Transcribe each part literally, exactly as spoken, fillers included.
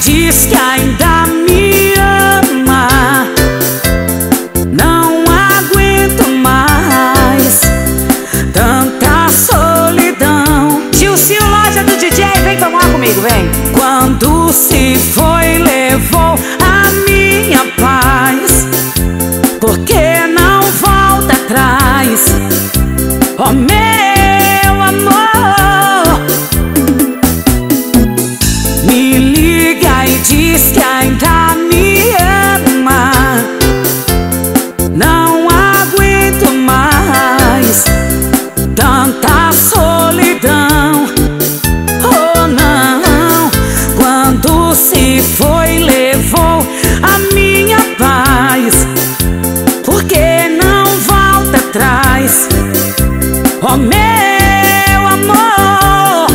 diz que ainda me ama. Não aguento mais tanta solidão. Tiozinho, loja do D J, vem tomar comigo, vem. Quando se foi, levou a minha paz. Por que não volta atrás? Oh, meu amor, me liga e diz que ainda me ama. Não aguento mais tanta solidão. Oh, não. Quando se foi, levou a minha paz. Por que não volta atrás? Oh, meu amor,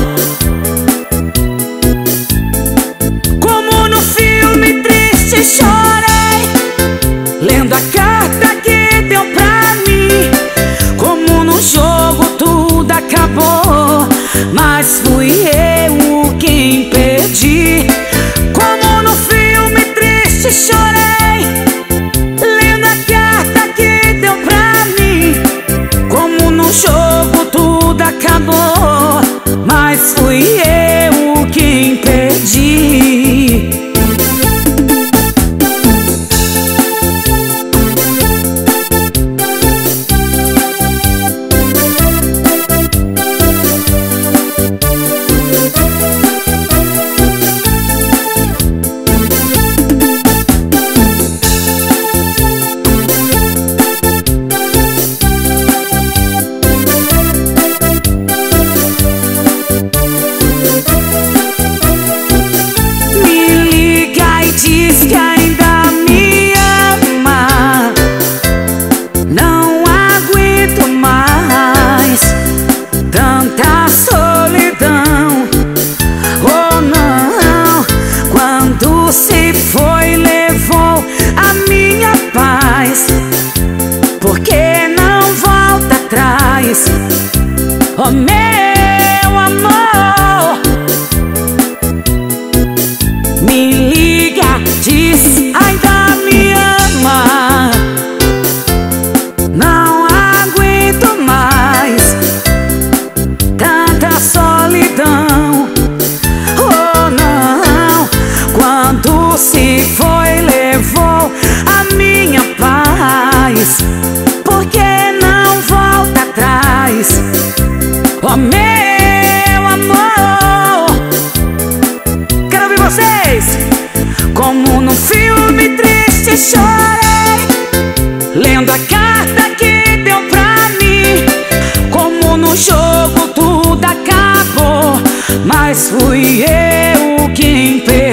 como no filme triste chorei, lendo a carta que deu pra mim. Como no jogo tudo acabou, mas fui eu quem impedi. Como no filme triste chorei, lendo a carta que deu pra mim. Como no jogo tudo acabou, mas fui eu quem impedi. Diz que ainda me ama. Não aguento mais tanta solidão. Oh, não. Quando se foi, levou a minha paz. Por que não volta atrás? Oh, meu amor, me liga, diz ainda me ama. Não aguento mais tanta solidão. Oh, não. Quando se foi, levou a minha paz. Por que não volta atrás? Oh, meu amor, quero ouvir vocês. Como num filme triste chorei, lendo a carta que deu pra mim. Como no jogo tudo acabou, mas fui eu quem impedi.